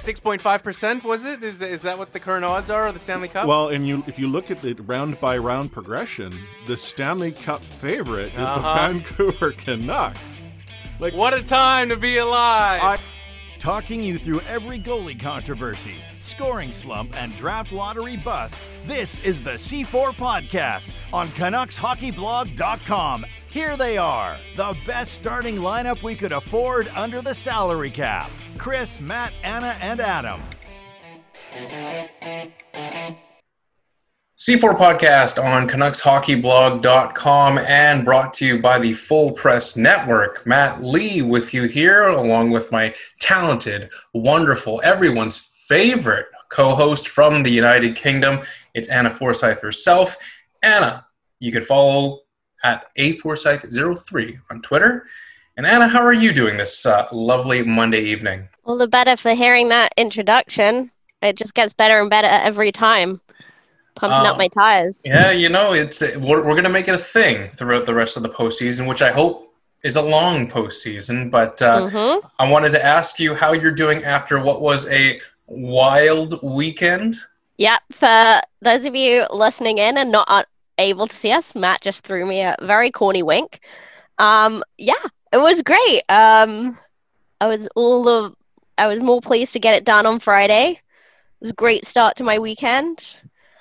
6.5%, was it? Is that what the current odds are of the Stanley Cup? Well, and if you look at the round-by-round progression, the Stanley Cup favorite is the Vancouver Canucks. Like, what a time to be alive! Talking you through every goalie controversy, scoring slump, and draft lottery bust, this is the C4 Podcast on CanucksHockeyBlog.com. Here they are, the best starting lineup we could afford under the salary cap. Chris, Matt, Anna, and Adam. C4 Podcast on CanucksHockeyBlog.com and brought to you by the Full Press Network. Matt Lee with you here, along with my talented, wonderful, everyone's favorite co-host from the United Kingdom. It's Anna Forsyth herself. Anna, you can follow at aforsyth03 on Twitter. And Anna, how are you doing this lovely Monday evening? All the better for hearing that introduction. It just gets better and better every time. Pumping up my tires. Yeah, you know, we're going to make it a thing throughout the rest of the postseason, which I hope is a long postseason. But I wanted to ask you how you're doing after what was a wild weekend. Yeah, for those of you listening in and not able to see us, Matt just threw me a very corny wink. Yeah, it was great. I was more pleased to get it done on Friday. It was a great start to my weekend.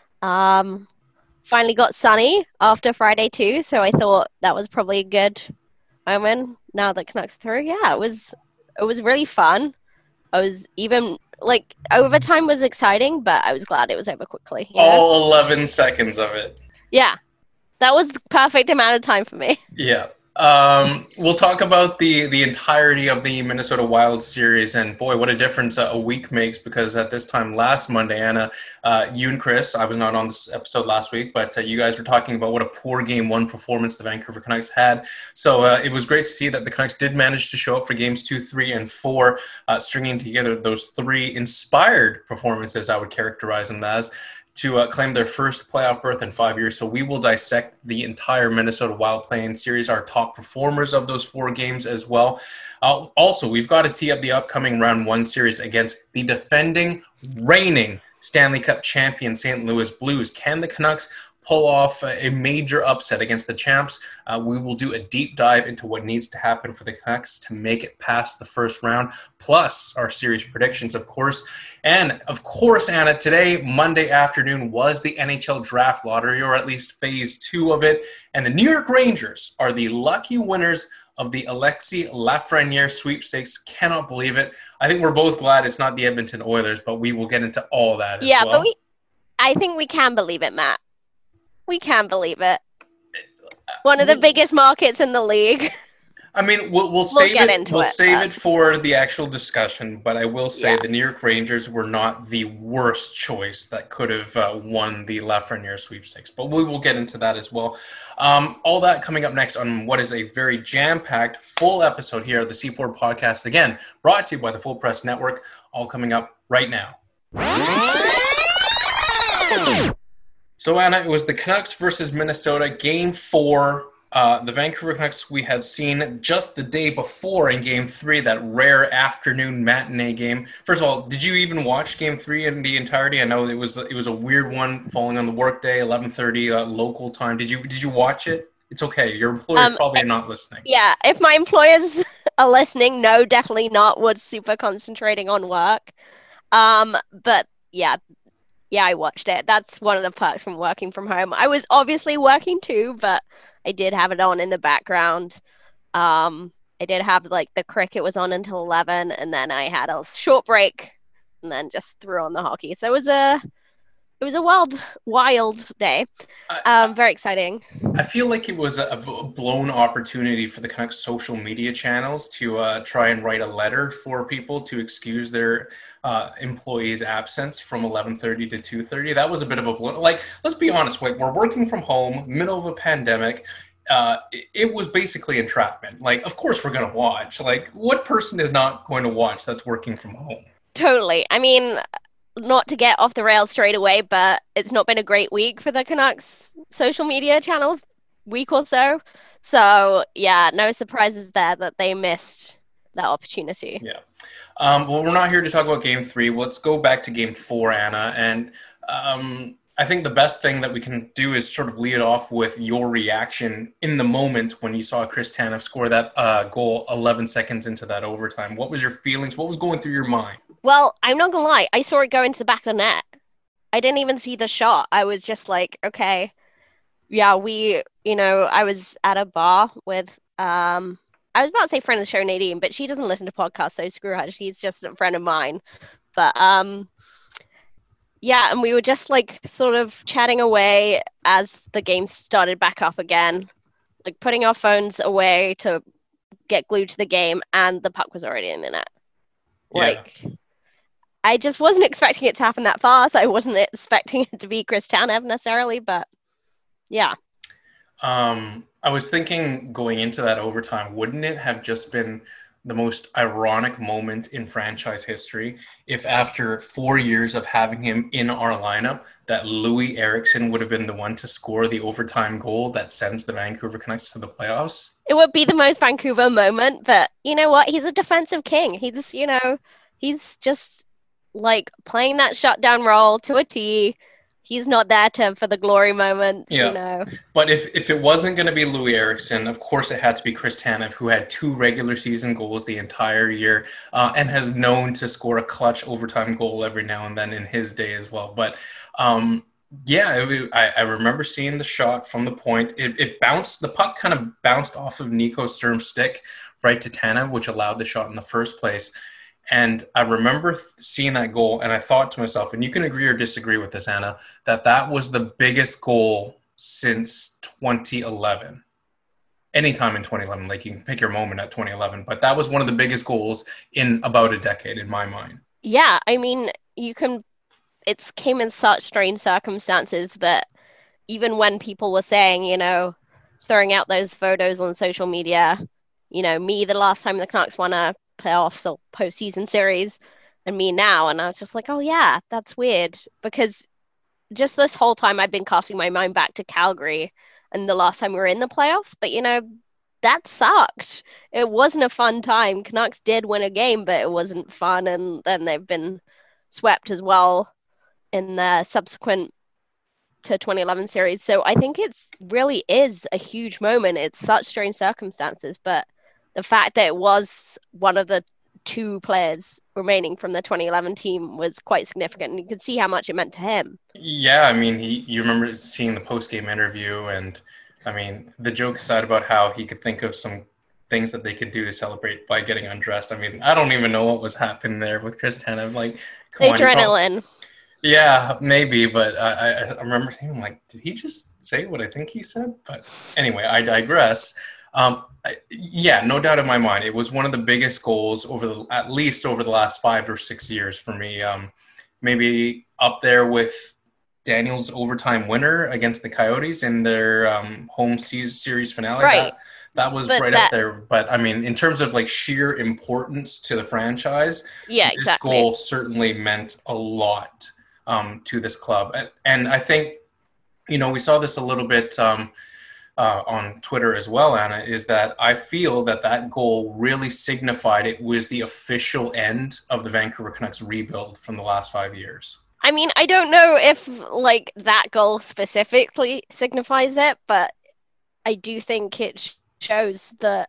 Finally got sunny after Friday too, so I thought that was probably a good omen now that Canucks are through. Yeah, it was really fun. I was even overtime was exciting, but I was glad it was over quickly. All 11 seconds of it. Yeah, that was the perfect amount of time for me. Yeah. We'll talk about the entirety of the Minnesota Wild series, and boy, what a difference a week makes, because at this time last Monday, Anna, you and Chris, I was not on this episode last week, but you guys were talking about what a poor Game 1 performance the Vancouver Canucks had. So it was great to see that the Canucks did manage to show up for Games 2, 3, and 4, stringing together those three inspired performances, I would characterize them as, to claim their first playoff berth in 5 years. So we will dissect the entire Minnesota Wild playing series, our top performers of those 4 games as well. Also, we've got to tee up the upcoming Round 1 series against the defending, reigning Stanley Cup champion St. Louis Blues. Can the Canucks pull off a major upset against the champs? We will do a deep dive into what needs to happen for the Canucks to make it past the first round, plus our series predictions, of course. And, of course, Anna, today, Monday afternoon, was the NHL Draft Lottery, or at least Phase 2 of it. And the New York Rangers are the lucky winners of the Alexis Lafreniere sweepstakes. Cannot believe it. I think we're both glad it's not the Edmonton Oilers, but we will get into all that as well. Yeah, but I think we can believe it, Matt. We can believe it. One of the biggest markets in the league. I mean, we'll save it for the actual discussion, but I will say the New York Rangers were not the worst choice that could have won the Lafreniere sweepstakes, but we will get into that as well. All that coming up next on what is a very jam-packed, full episode here of the C4 Podcast, again, brought to you by the Full Press Network, all coming up right now. So, Anna, it was the Canucks versus Minnesota, Game 4. The Vancouver Canucks we had seen just the day before in Game 3, that rare afternoon matinee game. First of all, did you even watch Game 3 in the entirety? I know it was a weird one falling on the workday, 11:30 local time. Did you watch it? It's okay. Your employers probably are not listening. Yeah, if my employers are listening, no, definitely not. Was super concentrating on work. But yeah. Yeah, I watched it. That's one of the perks from working from home. I was obviously working too, but I did have it on in the background. I did have the cricket was on until 11, and then I had a short break, and then just threw on the hockey. So it was a wild day. Very exciting. I feel like it was a blown opportunity for the Canucks social media channels to try and write a letter for people to excuse their employees' absence from 11:30 to 2:30. That was a bit of a blow. Let's be honest. We're working from home, middle of a pandemic. It was basically entrapment. Of course we're going to watch. What person is not going to watch that's working from home? Totally. I mean, not to get off the rails straight away, but it's not been a great week for the Canucks social media channels, week or so. So, yeah, no surprises there that they missed that opportunity. Yeah. Well, we're not here to talk about Game 3. Let's go back to Game 4, Anna. And I think the best thing that we can do is sort of lead it off with your reaction in the moment when you saw Chris Tanev score that goal 11 seconds into that overtime. What was your feelings? What was going through your mind? Well, I'm not going to lie. I saw it go into the back of the net. I didn't even see the shot. I was just like, okay, yeah, I was at a bar with, I was about to say friend of the show, Nadine, but she doesn't listen to podcasts, so screw her. She's just a friend of mine. But, yeah, and we were just like sort of chatting away as the game started back up again, like putting our phones away to get glued to the game, and the puck was already in the net. Like, I just wasn't expecting it to happen that fast. I wasn't expecting it to be Chris Tanev necessarily, but yeah. I was thinking going into that overtime, wouldn't it have just been the most ironic moment in franchise history if after 4 years of having him in our lineup, that Louis Eriksson would have been the one to score the overtime goal that sends the Vancouver Canucks to the playoffs? It would be the most Vancouver moment, but you know what? He's a defensive king. He's just like playing that shutdown role to a T. He's not there for the glory moments, But if it wasn't going to be Louis Eriksson, of course it had to be Chris Tanev, who had 2 regular season goals the entire year and has known to score a clutch overtime goal every now and then in his day as well. But I remember seeing the shot from the point. It bounced. The puck kind of bounced off of Nico Sturm's stick right to Tanev, which allowed the shot in the first place. And I remember seeing that goal, and I thought to myself, and you can agree or disagree with this, Anna, that was the biggest goal since 2011. Anytime in 2011, like you can pick your moment at 2011, but that was one of the biggest goals in about a decade in my mind. Yeah, I mean, it came in such strange circumstances that even when people were saying, throwing out those photos on social media, me the last time the Canucks won a playoffs or postseason series, and me now, and I was just like, oh yeah, that's weird, because just this whole time I've been casting my mind back to Calgary and the last time we were in the playoffs, but that sucked. It wasn't a fun time. Canucks did win a game, but it wasn't fun, and then they've been swept as well in the subsequent to 2011 series. So I think it really is a huge moment. It's such strange circumstances, but the fact that it was one of the 2 players remaining from the 2011 team was quite significant, and you could see how much it meant to him. Yeah, I mean, you remember seeing the post-game interview, and I mean, the joke aside about how he could think of some things that they could do to celebrate by getting undressed. I mean, I don't even know what was happening there with Chris Tanev. Like, Adrenaline. Yeah, maybe, but I remember thinking, like, did he just say what I think he said? But anyway, I digress. No doubt in my mind, it was one of the biggest goals at least over the last 5 or 6 years for me. Maybe up there with Daniel's overtime winner against the Coyotes in their home series finale. Right. That was up there. But I mean, in terms of like sheer importance to the franchise, this goal certainly meant a lot to this club. And I think, we saw this a little bit on Twitter as well, Anna, is that I feel that goal really signified it was the official end of the Vancouver Canucks rebuild from the last 5 years. I mean, I don't know if like that goal specifically signifies it, but I do think it shows that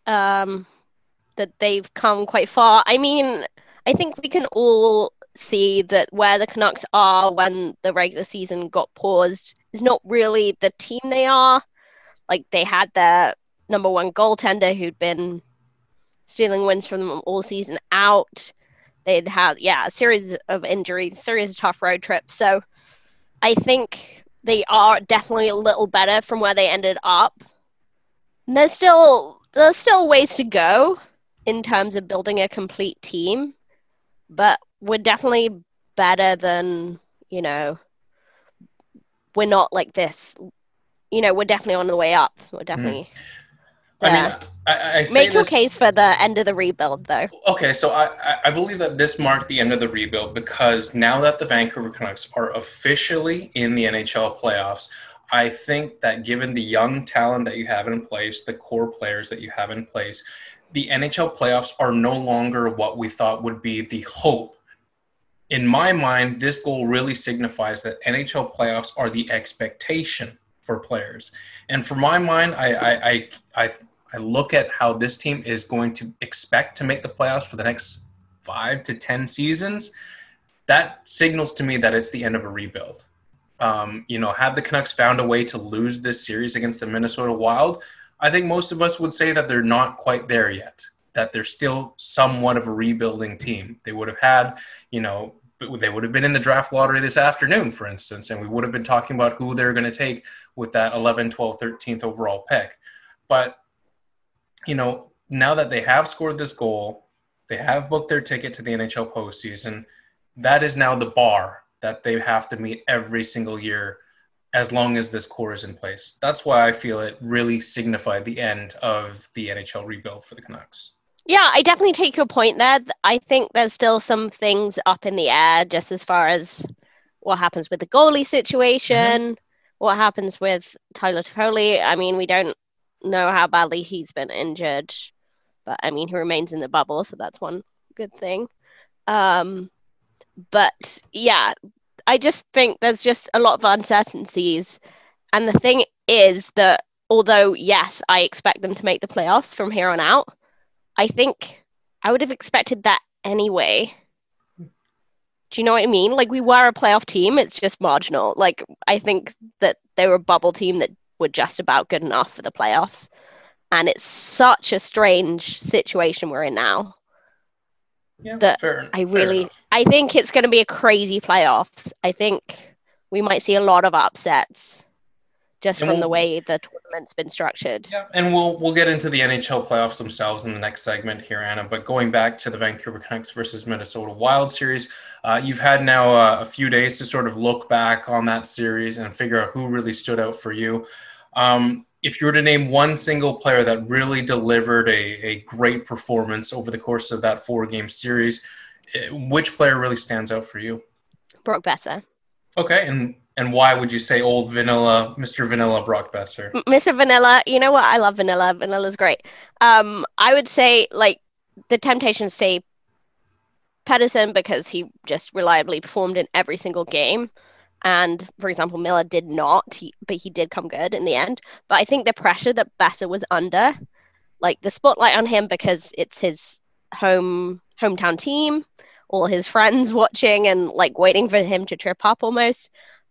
that they've come quite far. I mean, I think we can all see that where the Canucks are when the regular season got paused is not really the team they are. Like, they had their number 1 goaltender who'd been stealing wins from them all season out. They'd had, a series of injuries, series of tough road trips. So I think they are definitely a little better from where they ended up. And there's still ways to go in terms of building a complete team. But we're definitely better than, we're not like this. We're definitely on the way up. We're definitely there. I say Make your case for the end of the rebuild, though. Okay, so I believe that this marked the end of the rebuild because now that the Vancouver Canucks are officially in the NHL playoffs, I think that given the young talent that you have in place, the core players that you have in place, the NHL playoffs are no longer what we thought would be the hope. In my mind, this goal really signifies that NHL playoffs are the expectation for players. And for my mind, I look at how this team is going to expect to make the playoffs for the next 5 to 10 seasons. That signals to me that it's the end of a rebuild. Had the Canucks found a way to lose this series against the Minnesota Wild, I think most of us would say that they're not quite there yet, that they're still somewhat of a rebuilding team. They would have had, they would have been in the draft lottery this afternoon, for instance, and we would have been talking about who they're going to take with that 11, 12, 13th overall pick. But, now that they have scored this goal, they have booked their ticket to the NHL postseason, that is now the bar that they have to meet every single year as long as this core is in place. That's why I feel it really signified the end of the NHL rebuild for the Canucks. Yeah, I definitely take your point there. I think there's still some things up in the air just as far as what happens with the goalie situation, what happens with Tyler Toffoli. I mean, we don't know how badly he's been injured, but I mean, he remains in the bubble, so that's one good thing. But yeah, I just think there's just a lot of uncertainties. And the thing is that although, yes, I expect them to make the playoffs from here on out, I think I would have expected that anyway. Do you know what I mean? Like, we were a playoff team. It's just marginal. Like, I think that they were a bubble team that were just about good enough for the playoffs. And it's such a strange situation we're in now. Yeah, that fair I think it's going to be a crazy playoffs. I think we might see a lot of upsets just from the way the tournament's been structured. Yeah, and we'll get into the NHL playoffs themselves in the next segment here, Anna. But going back to the Vancouver Canucks versus Minnesota Wild series, you've had now a few days to sort of look back on that series and figure out who really stood out for you. If you were to name one single player that really delivered a great performance over the course of that 4-game series, which player really stands out for you? Brock Boeser. Okay, and why would you say old vanilla, Mr. Vanilla Brock Boeser? Mr. Vanilla, you know what? I love vanilla. Vanilla's great. I would say, like, the temptation to say Pettersson because he just reliably performed in every single game. And, for example, Miller did not, but he did come good in the end. But I think the pressure that Boeser was under, like the spotlight on him because it's his hometown team, all his friends watching and like waiting for him to trip up almost,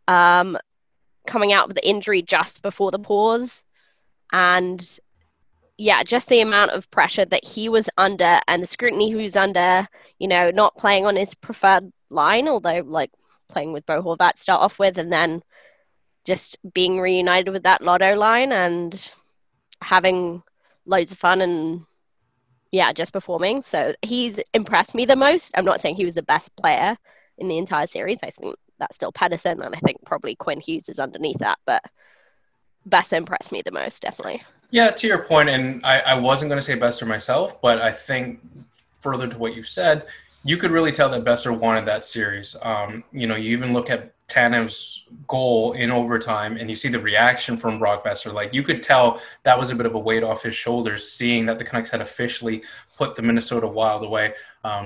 coming out with the injury just before the pause. And, yeah, just the amount of pressure that he was under and the scrutiny he was under, not playing on his preferred line, although, like, playing with Bo Horvat to start off with, and then just being reunited with that Lotto line and having loads of fun and, yeah, just performing. So he's impressed me the most. I'm not saying he was the best player in the entire series. I think that's still Pettersson, and I think probably Quinn Hughes is underneath that, but Boeser impressed me the most, definitely. Yeah, to your point, and I wasn't going to say Boeser myself, but I think further to what you've said, you could really tell that Boeser wanted that series. You even look at Tanev's goal in overtime, and you see the reaction from Brock Boeser. Like, you could tell that was a bit of a weight off his shoulders, seeing that the Canucks had officially put the Minnesota Wild away.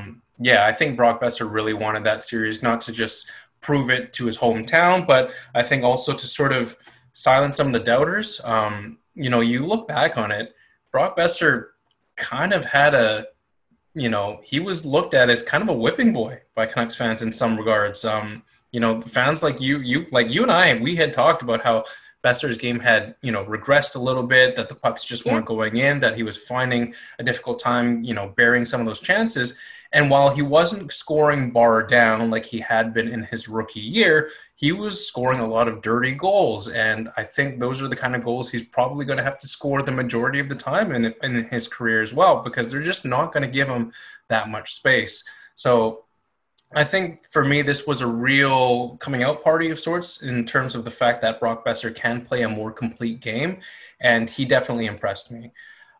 I think Brock Boeser really wanted that series, not to just prove it to his hometown, but I think also to sort of silence some of the doubters. You look back on it, Brock Boeser kind of had he was looked at as kind of a whipping boy by Canucks fans in some regards. Fans like you and I, we had talked about how Boeser's game had, regressed a little bit, that the pucks just weren't going in, that he was finding a difficult time, burying some of those chances. And while he wasn't scoring bar down like he had been in his rookie year, he was scoring a lot of dirty goals. And I think those are the kind of goals he's probably going to have to score the majority of the time in his career as well, because they're just not going to give him that much space. So I think for me, this was a real coming out party of sorts in terms of the fact that Brock Boeser can play a more complete game. And he definitely impressed me.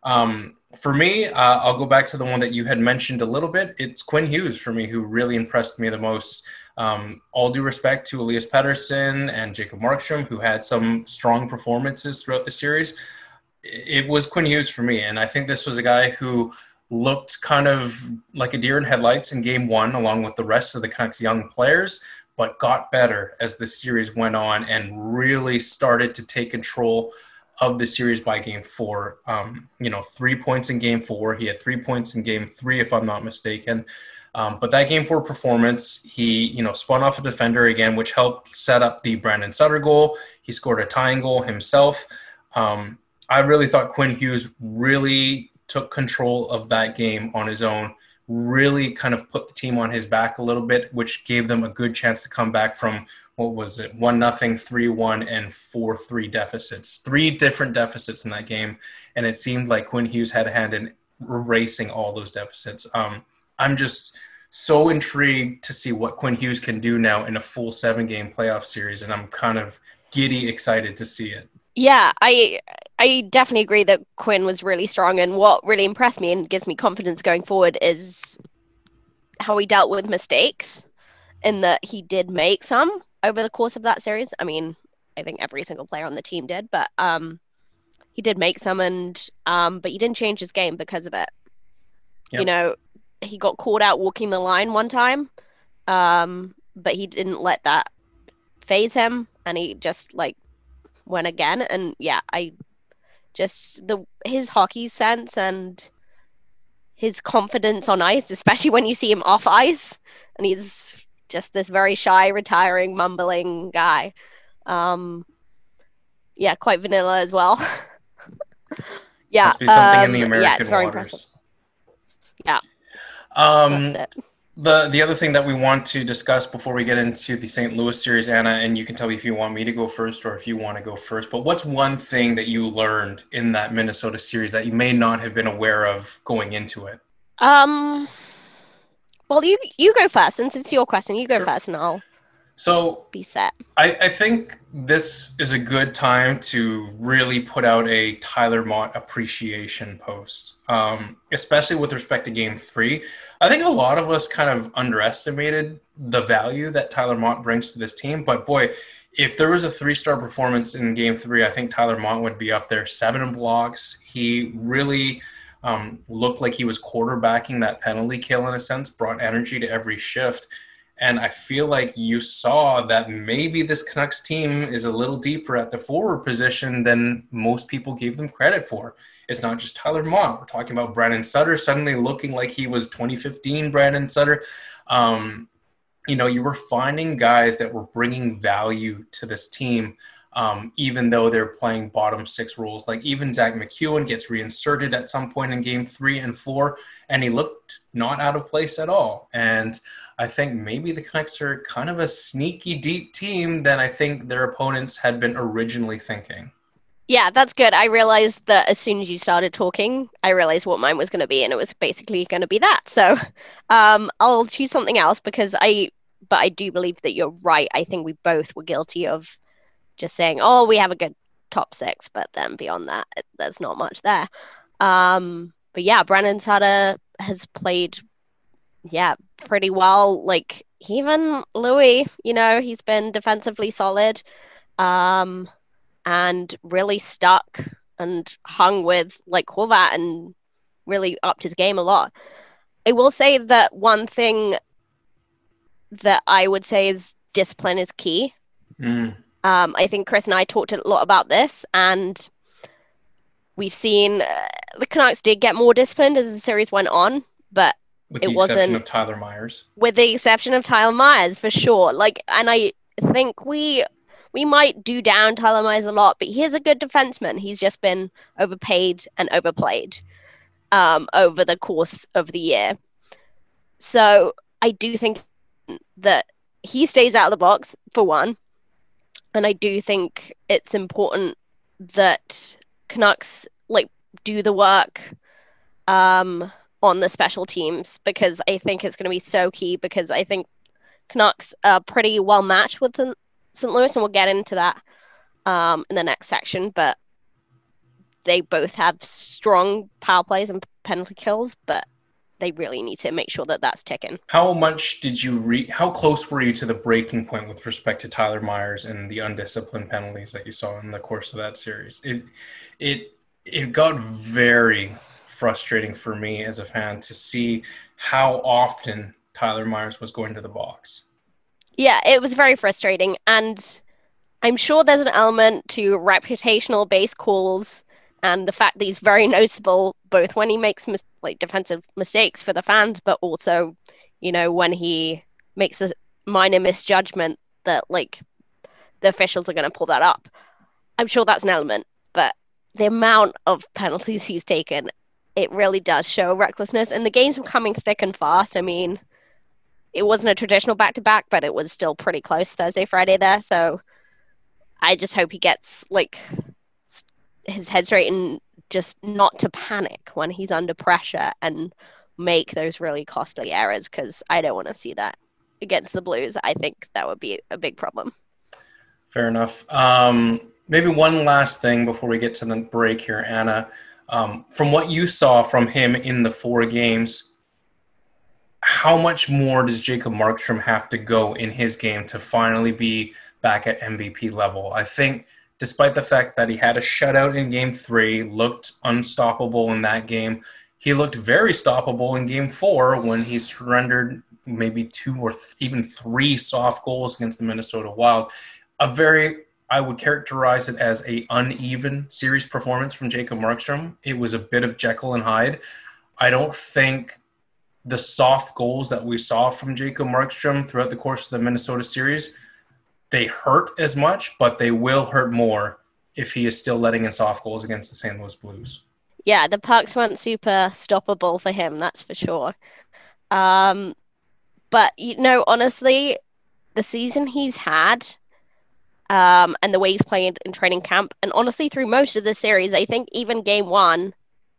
For me, I'll go back to the one that you had mentioned a little bit. It's Quinn Hughes for me, who really impressed me the most. All due respect to Elias Pettersson and Jacob Markstrom, who had some strong performances throughout the series. It was Quinn Hughes for me. And I think this was a guy who looked kind of like a deer in headlights in game one, along with the rest of the Canucks young players, but got better as the series went on and really started to take control of the series by game four. 3 points in game four. He had 3 points in game three, if I'm not mistaken. But that game four performance, he, spun off a defender again, which helped set up the Brandon Sutter goal. He scored a tying goal himself. I really thought Quinn Hughes really took control of that game on his own, really kind of put the team on his back a little bit, which gave them a good chance to come back from, 1-0, 3-1, and 4-3 deficits. 3 different deficits in that game, and it seemed like Quinn Hughes had a hand in erasing all those deficits. I'm just so intrigued to see what Quinn Hughes can do now in a full 7-game playoff series, and I'm kind of giddy excited to see it. Yeah, I definitely agree that Quinn was really strong, and what really impressed me and gives me confidence going forward is how he dealt with mistakes, in that he did make some over the course of that series. I mean, I think every single player on the team did, but he did make some, and but he didn't change his game because of it. Yep. He got caught out walking the line one time, but he didn't let that phase him, and he just went again. And yeah, his hockey sense and his confidence on ice, especially when you see him off ice, and he's just this very shy, retiring, mumbling guy. Quite vanilla as well. Yeah, must be something in the American it's very waters. impressive. Yeah. That's it. The other thing that we want to discuss before we get into the St. Louis series, Anna, and you can tell me if you want me to go first or if you want to go first, but what's one thing that you learned in that Minnesota series that you may not have been aware of going into it? Well, you go first, since it's your question. You go first, and I'll be set. I think this is a good time to really put out a Tyler Motte appreciation post, especially with respect to Game 3. I think a lot of us kind of underestimated the value that Tyler Motte brings to this team. But boy, if there was a 3-star performance in Game 3, I think Tyler Motte would be up there. 7 blocks. He really looked like he was quarterbacking that penalty kill in a sense, brought energy to every shift. And I feel like you saw that maybe this Canucks team is a little deeper at the forward position than most people gave them credit for. It's not just Tyler Motte. We're talking about Brandon Sutter suddenly looking like he was 2015 Brandon Sutter. You were finding guys that were bringing value to this team, even though they're playing bottom 6 roles. Like even Zach McEwen gets reinserted at some point in Game 3 and 4, and he looked not out of place at all. And I think maybe the Canucks are kind of a sneaky deep team than I think their opponents had been originally thinking. Yeah, that's good. I realized that as soon as you started talking, I realized what mine was going to be, and it was basically going to be that. So I'll choose something else but I do believe that you're right. I think we both were guilty of just saying, oh, we have a good top 6, but then beyond that, there's not much there. But yeah, Brandon Sutter has played, pretty well. Like even Louis, he's been defensively solid, and really stuck and hung with Horvat and really upped his game a lot. I will say that one thing that I would say is discipline is key. I think Chris and I talked a lot about this, and we've seen the Canucks did get more disciplined as the series went on, but with the exception of Tyler Myers. With the exception of Tyler Myers, for sure. And I think we might do down Tyler Myers a lot, but he is a good defenseman. He's just been overpaid and overplayed over the course of the year. So I do think that he stays out of the box, for one. And I do think it's important that Canucks do the work on the special teams, because I think it's going to be so key, because I think Canucks are pretty well matched with St. Louis, and we'll get into that in the next section, but they both have strong power plays and penalty kills, but they really need to make sure that that's ticking. How much did you how close were you to the breaking point with respect to Tyler Myers and the undisciplined penalties that you saw in the course of that series? It got very frustrating for me as a fan to see how often Tyler Myers was going to the box. Yeah, it was very frustrating. And I'm sure there's an element to reputational base calls and the fact that he's very noticeable both when he makes defensive mistakes for the fans, but also, when he makes a minor misjudgment that the officials are going to pull that up. I'm sure that's an element, but the amount of penalties he's taken, it really does show recklessness. And the games were coming thick and fast. I mean, it wasn't a traditional back-to-back, but it was still pretty close Thursday, Friday there. So I just hope he gets his head straight and just not to panic when he's under pressure and make those really costly errors, because I don't want to see that against the Blues. I think that would be a big problem. Fair enough. Maybe one last thing before we get to the break here, Anna. From what you saw from him in the 4 games, how much more does Jacob Markstrom have to go in his game to finally be back at MVP level? I think despite the fact that he had a shutout in Game 3, looked unstoppable in that game, he looked very stoppable in Game 4 when he surrendered maybe 2 or even 3 soft goals against the Minnesota Wild. I would characterize it as a uneven series performance from Jacob Markstrom. It was a bit of Jekyll and Hyde. I don't think the soft goals that we saw from Jacob Markstrom throughout the course of the Minnesota series, they hurt as much, but they will hurt more if he is still letting in soft goals against the St. Louis Blues. Yeah, the pucks weren't super stoppable for him, that's for sure. But, honestly, the season he's had and the way he's played in training camp, and honestly through most of the series, I think even Game 1,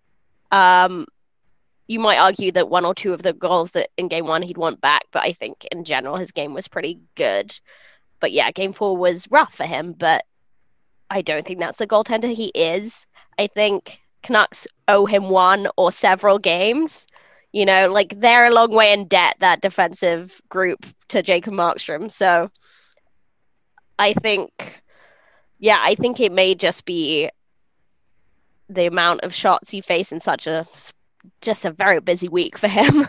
you might argue that 1 or 2 of the goals that in Game 1 he'd want back, but I think in general his game was pretty good. But yeah, Game 4 was rough for him, but I don't think that's the goaltender he is. I think Canucks owe him 1 or several games. They're a long way in debt, that defensive group, to Jacob Markstrom. So I think it may just be the amount of shots he faced in just a very busy week for him.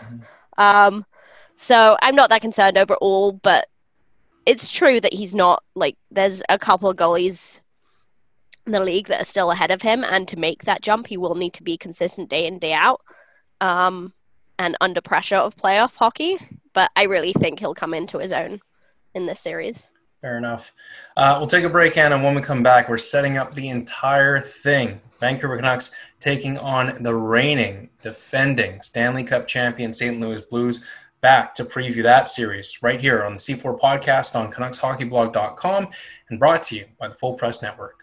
So I'm not that concerned overall, but it's true that he's not, there's a couple of goalies in the league that are still ahead of him, and to make that jump, he will need to be consistent day in, day out, and under pressure of playoff hockey. But I really think he'll come into his own in this series. Fair enough. We'll take a break, Anna, and when we come back, we're setting up the entire thing. Vancouver Canucks taking on the reigning, defending Stanley Cup champion St. Louis Blues. Back to preview that series right here on the C4 podcast on CanucksHockeyBlog.com and brought to you by the Full Press Network.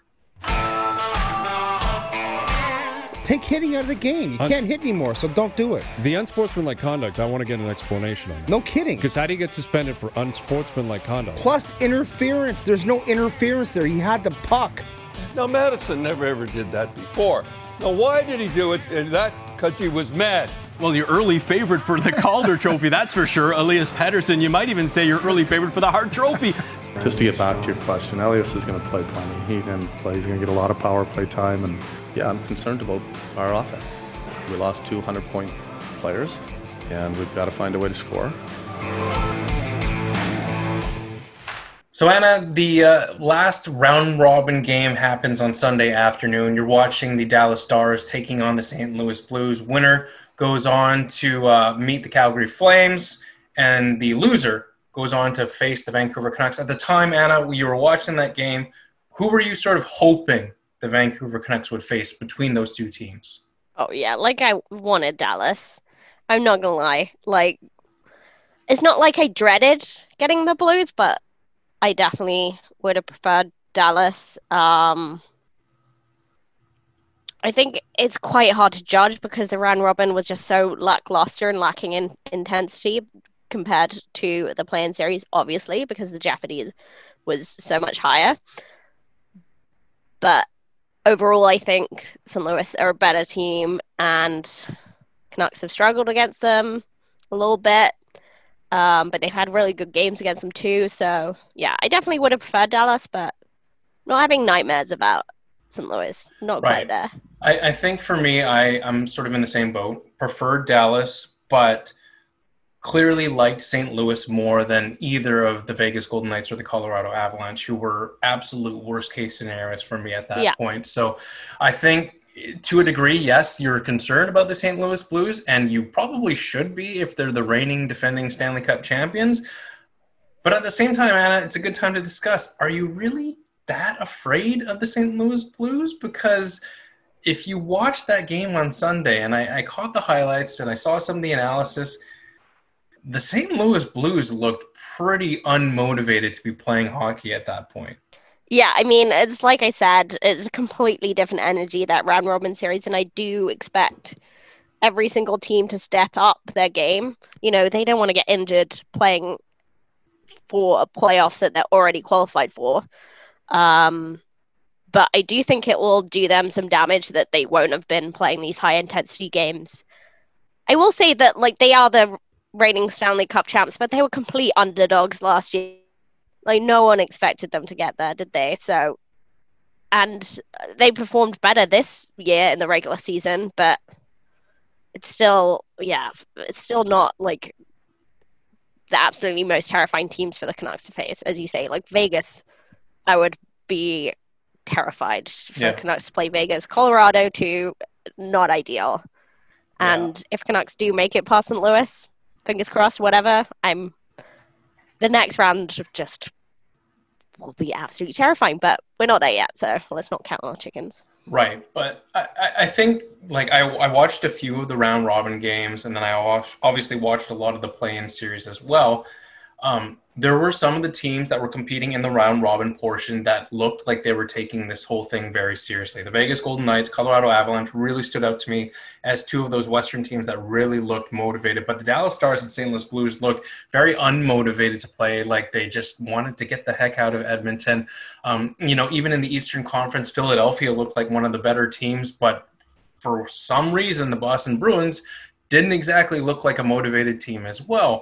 Take hitting out of the game. You can't hit anymore, so don't do it. The unsportsmanlike conduct, I want to get an explanation on it. No kidding. Because how do you get suspended for unsportsmanlike conduct? Plus interference. There's no interference there. He had the puck. Now, Madison never ever did that before. Now, why did he do it? And that because he was mad. Well, your early favorite for the Calder Trophy, that's for sure. Elias Pettersson, you might even say your early favorite for the Hart Trophy. Just to get back to your question, Elias is going to play plenty. He didn't play. He's going to get a lot of power play time. And, yeah, I'm concerned about our offense. We lost 200-point players, and we've got to find a way to score. So, Anna, the last round-robin game happens on Sunday afternoon. You're watching the Dallas Stars taking on the St. Louis Blues. Winner goes on to meet the Calgary Flames, and the loser goes on to face the Vancouver Canucks. At the time, Anna, when you were watching that game, who were you sort of hoping the Vancouver Canucks would face between those two teams? Oh, yeah, I wanted Dallas. I'm not going to lie. It's not like I dreaded getting the Blues, but I definitely would have preferred Dallas. I think it's quite hard to judge because the round robin was just so lackluster and lacking in intensity compared to the play-in series, obviously, because the jeopardy was so much higher. But overall, I think St. Louis are a better team, and Canucks have struggled against them a little bit. But they've had really good games against them too. So, yeah, I definitely would have preferred Dallas, but not having nightmares about St. Louis. Not quite there. I think for me, I'm sort of in the same boat. Preferred Dallas, but clearly liked St. Louis more than either of the Vegas Golden Knights or the Colorado Avalanche, who were absolute worst case scenarios for me at that point. So I think to a degree, yes, you're concerned about the St. Louis Blues, and you probably should be if they're the reigning defending Stanley Cup champions. But at the same time, Anna, it's a good time to discuss, are you really that afraid of the St. Louis Blues? Because if you watch that game on Sunday, and I caught the highlights and I saw some of the analysis, the St. Louis Blues looked pretty unmotivated to be playing hockey at that point. Yeah, I mean, it's like I said, it's a completely different energy, that round robin series, and I do expect every single team to step up their game. You know, they don't want to get injured playing for playoffs that they're already qualified for. But I do think it will do them some damage that they won't have been playing these high-intensity games. I will say that, like, they are the reigning Stanley Cup champs, but they were complete underdogs last year. Like, no one expected them to get there, did they? So, and they performed better this year in the regular season, but it's still not, like, the absolutely most terrifying teams for the Canucks to face. As you say, like, Vegas, I would be terrified for the Canucks to play Vegas. Colorado, too, not ideal. And if Canucks do make it past St. Louis, fingers crossed, whatever, the next round just will be absolutely terrifying, but we're not there yet, so let's not count on our chickens. Right, but I think, like, I watched a few of the round robin games, and then I obviously watched a lot of the play-in series as well. There were some of the teams that were competing in the round robin portion that looked like they were taking this whole thing very seriously. The Vegas Golden Knights, Colorado Avalanche really stood out to me as two of those Western teams that really looked motivated. But the Dallas Stars and St. Louis Blues looked very unmotivated to play, like they just wanted to get the heck out of Edmonton. Even in the Eastern Conference, Philadelphia looked like one of the better teams, but for some reason, the Boston Bruins didn't exactly look like a motivated team as well.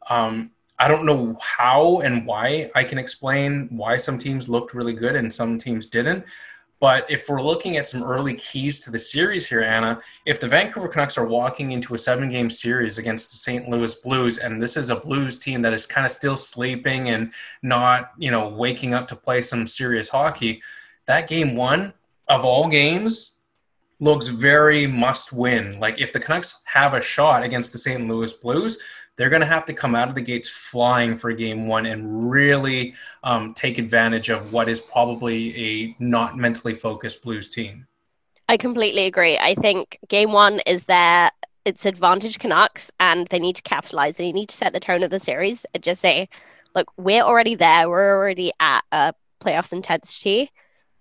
I don't know how and why I can explain why some teams looked really good and some teams didn't. But if we're looking at some early keys to the series here, Anna, if the Vancouver Canucks are walking into a 7-game series against the St. Louis Blues, and this is a Blues team that is kind of still sleeping and not, waking up to play some serious hockey, that game one of all games looks very must win. Like, if the Canucks have a shot against the St. Louis Blues, they're going to have to come out of the gates flying for game one and really take advantage of what is probably a not mentally focused Blues team. I completely agree. I think game one is it's advantage Canucks, and they need to capitalize. They need to set the tone of the series and just say, look, we're already there. We're already at a playoffs intensity,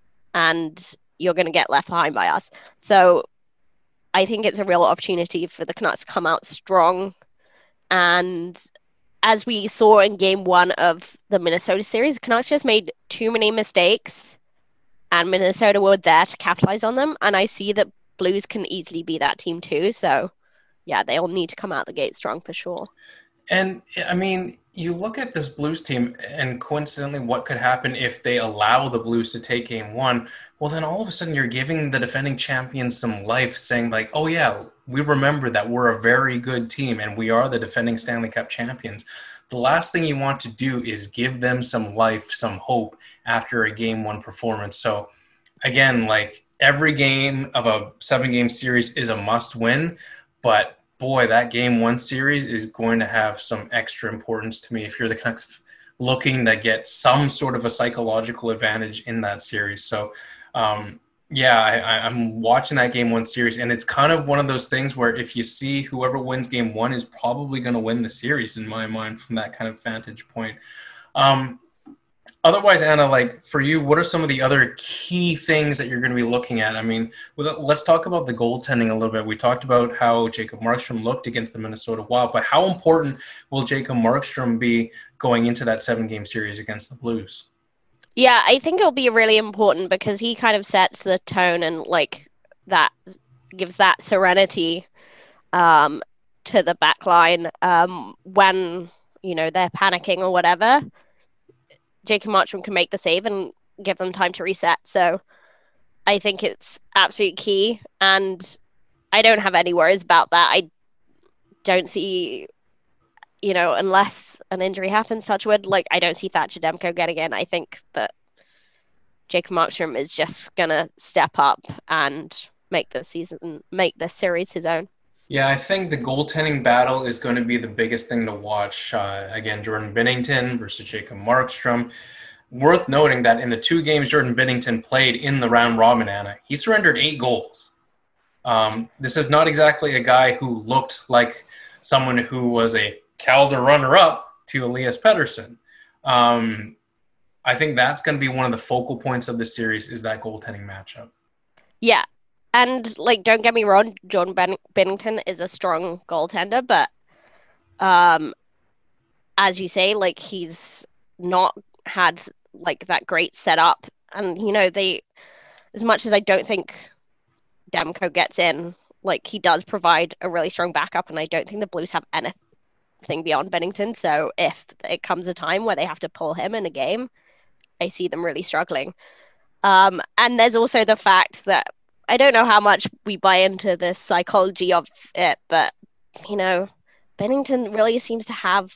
and you're going to get left behind by us. So I think it's a real opportunity for the Canucks to come out strong. And as we saw in game one of the Minnesota series, the Canucks just made too many mistakes, and Minnesota were there to capitalize on them. And I see that Blues can easily be that team too. So, yeah, they all need to come out the gate strong for sure. And, I mean, you look at this Blues team, and coincidentally, what could happen if they allow the Blues to take game one? Well, then all of a sudden you're giving the defending champions some life, saying like, oh, yeah, we remember that we're a very good team and we are the defending Stanley Cup champions. The last thing you want to do is give them some life, some hope after a game one performance. So, again, like, every game of a 7-game series is a must win, but boy, that game one series is going to have some extra importance to me if you're the Canucks looking to get some sort of a psychological advantage in that series. So, I'm watching that game one series, and it's kind of one of those things where if you see whoever wins game one is probably going to win the series in my mind from that kind of vantage point. Otherwise, Anna, like, for you, what are some of the other key things that you're going to be looking at? I mean, let's talk about the goaltending a little bit. We talked about how Jacob Markstrom looked against the Minnesota Wild, but how important will Jacob Markstrom be going into that 7-game series against the Blues? Yeah, I think it'll be really important because he kind of sets the tone and, like, that gives that serenity to the back line when, they're panicking or whatever. Jacob Markstrom can make the save and give them time to reset. So I think it's absolutely key, and I don't have any worries about that. I don't see, unless an injury happens, touch wood, I don't see Thatcher Demko getting in. I think that Jacob Markstrom is just going to step up and make this series his own. Yeah, I think the goaltending battle is going to be the biggest thing to watch. Again, Jordan Binnington versus Jacob Markstrom. Worth noting that in the 2 games Jordan Binnington played in the round robin, Anna, he surrendered 8 goals. This is not exactly a guy who looked like someone who was a Calder runner-up to Elias Pettersson. I think that's going to be one of the focal points of the series is that goaltending matchup. Yeah. And, don't get me wrong, Jordan Binnington is a strong goaltender, but as you say, he's not had, that great setup. And, as much as I don't think Demko gets in, he does provide a really strong backup, and I don't think the Blues have anything beyond Binnington. So if it comes a time where they have to pull him in a game, I see them really struggling. And there's also the fact that I don't know how much we buy into the psychology of it, but, Binnington really seems to have,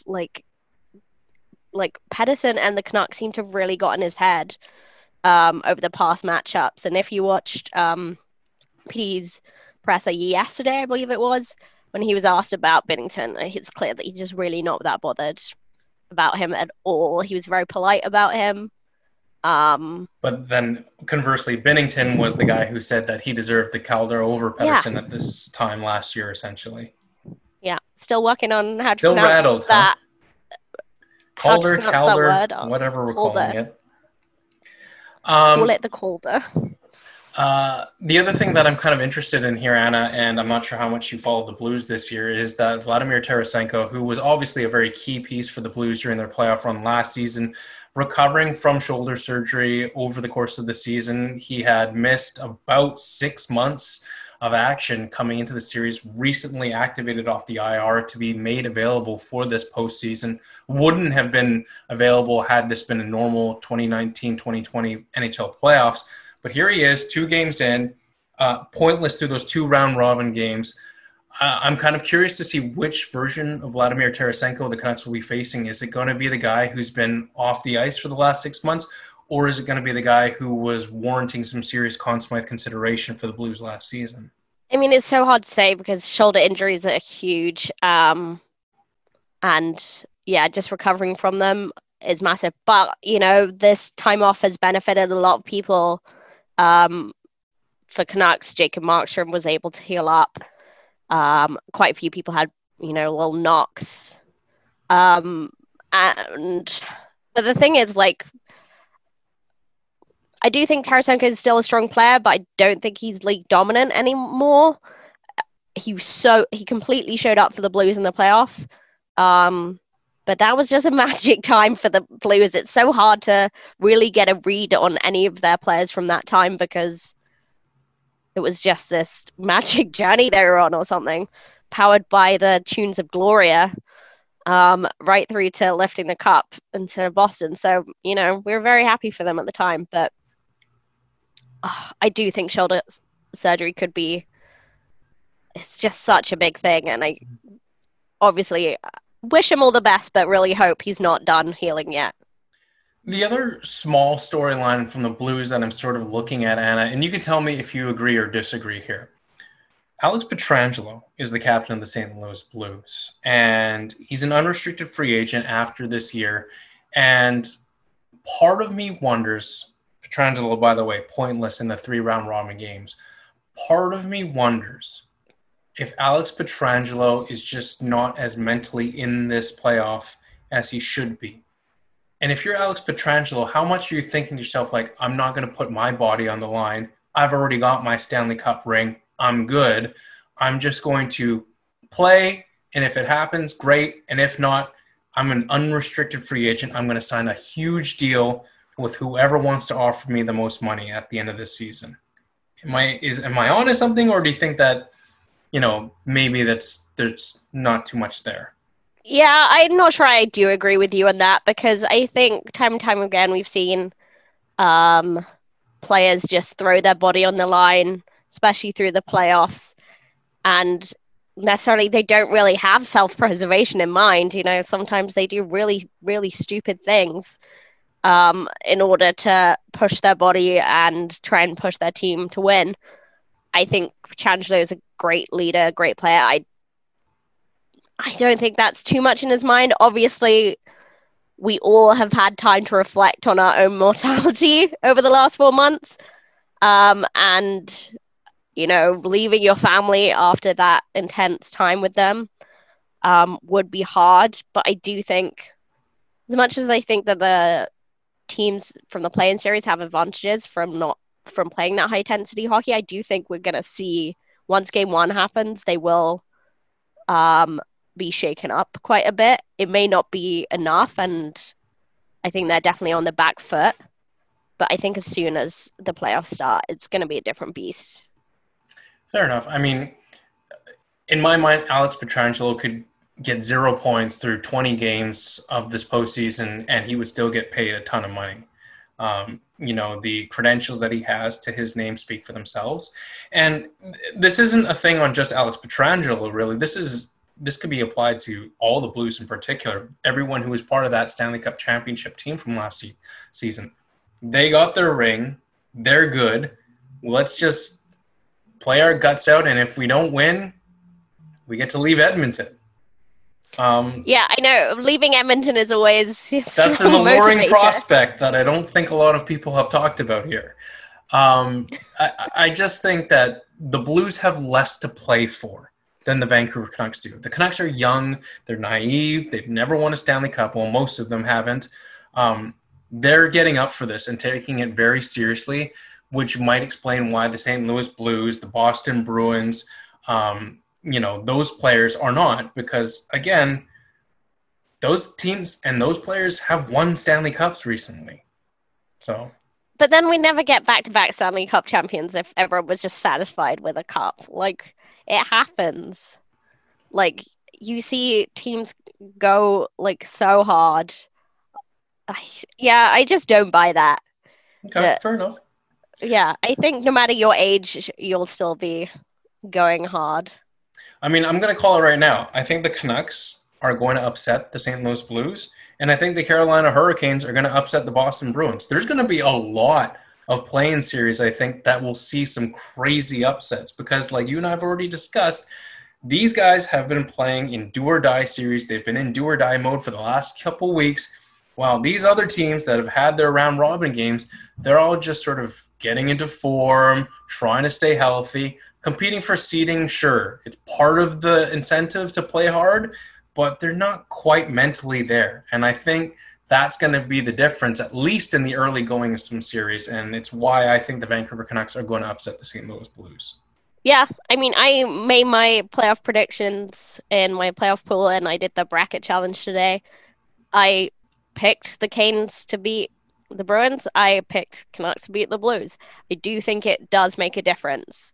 Pettersson and the Canucks seem to have really got in his head over the past matchups. And if you watched PD's presser yesterday, I believe it was, when he was asked about Binnington, it's clear that he's just really not that bothered about him at all. He was very polite about him. But then conversely, Binnington was the guy who said that he deserved the Calder over Pettersson at this time last year, essentially. Yeah, still working on how to still pronounce rattled, that. Huh? Calder, Calder, whatever we're calling it. Call it the Calder. The other thing that I'm kind of interested in here, Anna, and I'm not sure how much you followed the Blues this year, is that Vladimir Tarasenko, who was obviously a very key piece for the Blues during their playoff run last season, recovering from shoulder surgery over the course of the season. He had missed about 6 months of action coming into the series, recently activated off the IR to be made available for this postseason. Wouldn't have been available had this been a normal 2019-2020 NHL playoffs. But here he is, 2 games in, pointless through those 2 round-robin games. I'm kind of curious to see which version of Vladimir Tarasenko the Canucks will be facing. Is it going to be the guy who's been off the ice for the last 6 months, or is it going to be the guy who was warranting some serious Conn Smythe consideration for the Blues last season? I mean, it's so hard to say because shoulder injuries are huge. And, just recovering from them is massive. But, this time off has benefited a lot of people. For Canucks, Jacob Markstrom was able to heal up. Quite a few people had, little knocks. But the thing is, I do think Tarasenko is still a strong player, but I don't think he's league dominant anymore. He completely showed up for the Blues in the playoffs. But that was just a magic time for the Blues. It's so hard to really get a read on any of their players from that time because it was just this magic journey they were on or something, powered by the tunes of Gloria, right through to lifting the cup into Boston. So, we were very happy for them at the time. But I do think shoulder surgery could be, it's just such a big thing. And I obviously wish him all the best, but really hope he's not done healing yet. The other small storyline from the Blues that I'm sort of looking at, Anna, and you can tell me if you agree or disagree here. Alex Pietrangelo is the captain of the St. Louis Blues, and he's an unrestricted free agent after this year. And part of me wonders, Pietrangelo, by the way, pointless in the 3-round robin games. Part of me wonders if Alex Pietrangelo is just not as mentally in this playoff as he should be. And if you're Alex Pietrangelo, how much are you thinking to yourself, I'm not going to put my body on the line. I've already got my Stanley Cup ring. I'm good. I'm just going to play. And if it happens, great. And if not, I'm an unrestricted free agent. I'm going to sign a huge deal with whoever wants to offer me the most money at the end of this season. Am I on to something, or do you think that, maybe there's not too much there? Yeah, I'm not sure I do agree with you on that because I think time and time again we've seen players just throw their body on the line, especially through the playoffs, and necessarily they don't really have self-preservation in mind. You know, sometimes they do really, really stupid things in order to push their body and try and push their team to win. I think Pietrangelo is a great leader, great player. I don't think that's too much in his mind. Obviously, we all have had time to reflect on our own mortality over the last 4 months. And, you know, leaving your family after that intense time with them would be hard. But I do think, as much as I think that the teams from the play-in series have advantages from playing that high-intensity hockey, I do think we're going to see, once Game 1 happens, they will be shaken up quite a bit. It may not be enough, and I think they're definitely on the back foot. But I think as soon as the playoffs start, it's going to be a different beast. Fair enough. I mean, in my mind, Alex Pietrangelo could get 0 points through 20 games of this postseason, and he would still get paid a ton of money. You know, the credentials that he has to his name speak for themselves. And this isn't a thing on just Alex Pietrangelo, really. This could be applied to all the Blues in particular. Everyone who was part of that Stanley Cup championship team from last season. They got their ring. They're good. Let's just play our guts out, and if we don't win, we get to leave Edmonton. Yeah, I know. Leaving Edmonton is always that's an alluring prospect that I don't think a lot of people have talked about here. I just think that the Blues have less to play for than the Vancouver Canucks do. The Canucks are young. They're naive. They've never won a Stanley Cup. Well, most of them haven't. They're getting up for this and taking it very seriously, which might explain why the St. Louis Blues, the Boston Bruins, you know, those players are not, because again, those teams and those players have won Stanley Cups recently. So, but then we never get back-to-back Stanley Cup champions if everyone was just satisfied with a cup. Like, it happens. Like, you see teams go like so hard. I just don't buy that. Okay, fair enough. Yeah, I think no matter your age, you'll still be going hard. I mean, I'm going to call it right now. I think the Canucks are going to upset the St. Louis Blues, and I think the Carolina Hurricanes are going to upset the Boston Bruins. There's going to be a lot of play-in series, I think, that will see some crazy upsets because, like you and I have already discussed, these guys have been playing in do-or-die series. They've been in do-or-die mode for the last couple weeks, while these other teams that have had their round-robin games, they're all just sort of getting into form, trying to stay healthy. Competing for seeding, sure, it's part of the incentive to play hard, but they're not quite mentally there. And I think that's going to be the difference, at least in the early going of some series. And it's why I think the Vancouver Canucks are going to upset the St. Louis Blues. Yeah, I mean, I made my playoff predictions in my playoff pool, and I did the bracket challenge today. I picked the Canes to beat the Bruins. I picked Canucks to beat the Blues. I do think it does make a difference.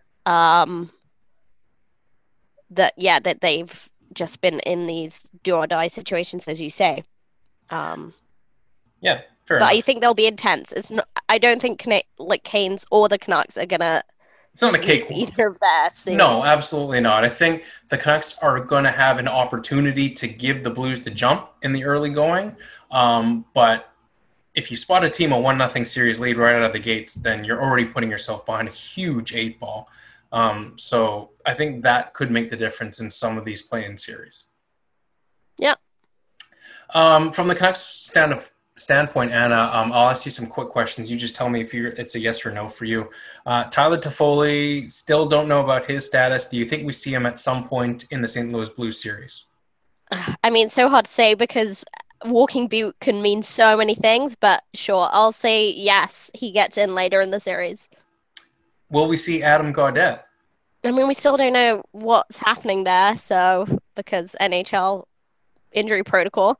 That they've just been in these do or die situations, as you say. Yeah, but fair enough. I think they'll be intense. I don't think Canes or the Canucks are gonna. It's not a cake. Either of their series. No, absolutely not. I think the Canucks are going to have an opportunity to give the Blues the jump in the early going. But if you spot a team a 1-0 series lead right out of the gates, then you're already putting yourself behind a huge 8-ball. So I think that could make the difference in some of these play-in series. Yeah. From the Canucks standpoint, Anna, I'll ask you some quick questions. You just tell me if it's a yes or no for you. Tyler Toffoli, still don't know about his status. Do you think we see him at some point in the St. Louis Blues series? I mean, so hard to say because walking boot can mean so many things, but sure, I'll say yes, he gets in later in the series. Will we see Adam Gaudette? I mean, we still don't know what's happening there, so because NHL injury protocol.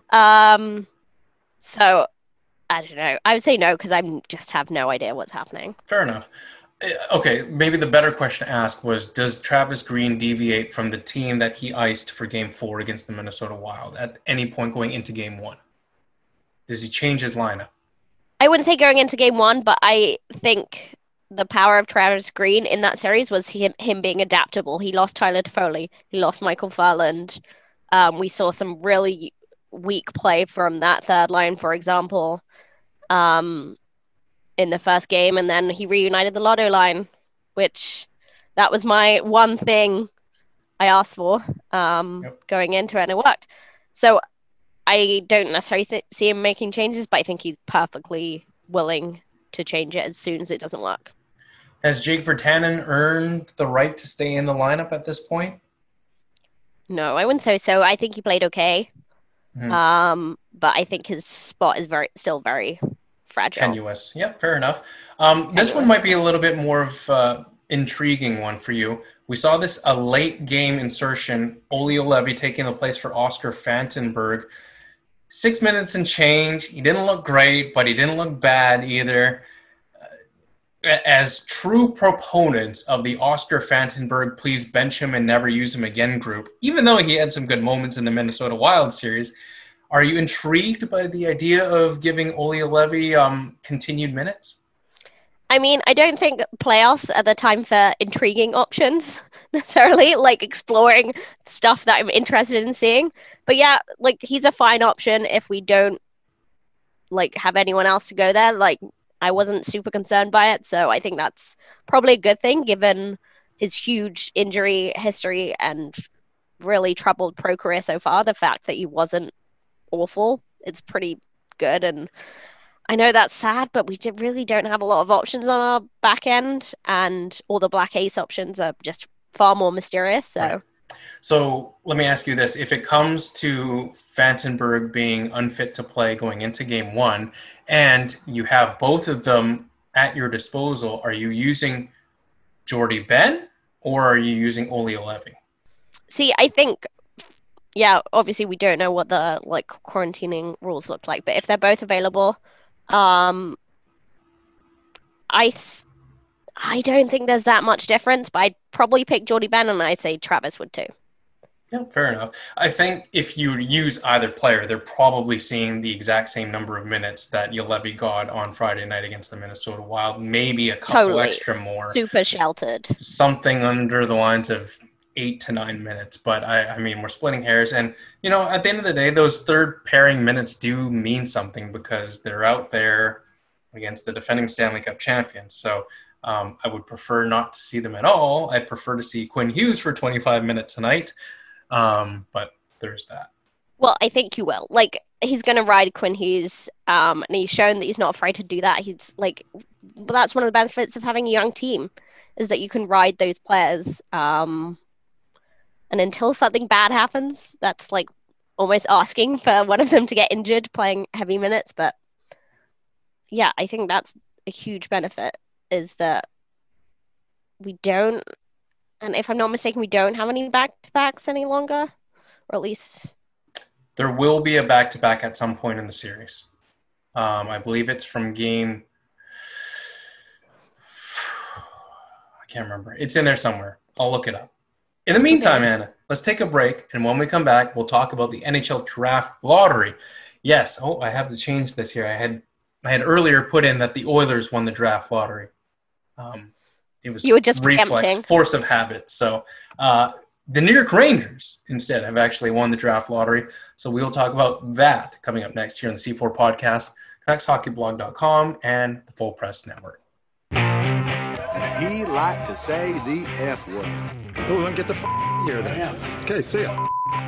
So I don't know. I would say no because I just have no idea what's happening. Fair enough. Okay, maybe the better question to ask was, does Travis Green deviate from the team that he iced for Game 4 against the Minnesota Wild at any point going into Game 1? Does he change his lineup? I wouldn't say going into game one, but I think the power of Travis Green in that series was him being adaptable. He lost Tyler Toffoli. He lost Michael Furland. We saw some really weak play from that third line, for example, in the first game. And then he reunited the Lotto line, which that was my one thing I asked for going into it, and it worked. So I don't necessarily see him making changes, but I think he's perfectly willing to change it as soon as it doesn't work. Has Jake Virtanen earned the right to stay in the lineup at this point? No, I wouldn't say so. I think he played okay. Mm-hmm. But I think his spot is still very fragile. Tenuous. Yep, fair enough. This one might be a little bit more of intriguing one for you. We saw this a late game insertion, Olli Juolevi taking the place for Oscar Fantenberg. 6 minutes and change. He didn't look great, but he didn't look bad either. As true proponents of the Oscar Fantenberg please bench him and never use him again group, even though he had some good moments in the Minnesota Wild series, are you intrigued by the idea of giving Olli Juolevi continued minutes? I mean, I don't think playoffs are the time for intriguing options necessarily, like exploring stuff that I'm interested in seeing. But yeah, like he's a fine option if we don't like have anyone else to go there. Like I wasn't super concerned by it, so I think that's probably a good thing given his huge injury history and really troubled pro career so far. The fact that he wasn't awful, it's pretty good. And I know that's sad, but we really don't have a lot of options on our back end, and all the Black Ace options are just far more mysterious. So. Right. So let me ask you this. If it comes to Fantenberg being unfit to play going into game one, and you have both of them at your disposal, are you using Jordie Benn or are you using Olli Juolevi? See, I think, yeah, obviously we don't know what the like quarantining rules look like, but if they're both available, I don't think there's that much difference, but I'd probably pick Jordie Benn, and I'd say Travis would too. Yeah, fair enough. I think if you use either player, they're probably seeing the exact same number of minutes that Juolevi got on Friday night against the Minnesota Wild, maybe a couple extra more. Super sheltered. Something under the lines of 8 to 9 minutes. But I mean, we're splitting hairs. And, you know, at the end of the day, those third pairing minutes do mean something because they're out there against the defending Stanley Cup champions. So I would prefer not to see them at all. I'd prefer to see Quinn Hughes for 25 minutes tonight. But there's that. Well, I think you will. Like, he's going to ride Quinn Hughes, and he's shown that he's not afraid to do that. He's like, but that's one of the benefits of having a young team, is that you can ride those players. And until something bad happens, that's like almost asking for one of them to get injured playing heavy minutes. But yeah, I think that's a huge benefit, is that we don't, and if I'm not mistaken, we don't have any back-to-backs any longer, or at least... There will be a back-to-back at some point in the series. I believe it's from game... I can't remember. It's in there somewhere. I'll look it up. In the meantime, Anna, let's take a break, and when we come back, we'll talk about the NHL Draft Lottery. Yes, I have to change this here. I had earlier put in that the Oilers won the Draft Lottery. It was you were just reflex, preempting. Force of habit. So the New York Rangers instead have actually won the Draft Lottery. So we'll talk about that coming up next here on the C4 Podcast, CanucksHockeyBlog.com, and the Full Press Network. He liked to say the F word. Oh, then get the here then. Okay, see ya.